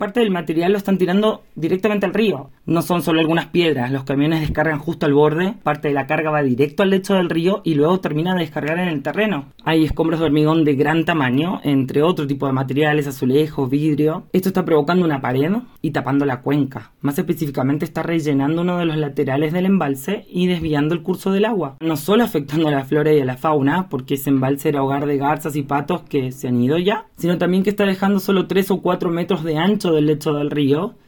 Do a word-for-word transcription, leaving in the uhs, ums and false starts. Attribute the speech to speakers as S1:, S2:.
S1: Parte del material lo están tirando directamente al río. No son solo algunas piedras, los camiones descargan justo al borde, parte de la carga va directo al lecho del río y luego termina de descargar en el terreno. Hay escombros de hormigón de gran tamaño, entre otro tipo de materiales, azulejos, vidrio. Esto está provocando una pared y tapando la cuenca. Más específicamente está rellenando uno de los laterales del embalse y desviando el curso del agua. No solo afectando a la flora y a la fauna, porque ese embalse era hogar de garzas y patos que se han ido ya, sino también que está dejando solo tres o cuatro metros de ancho del lecho del río,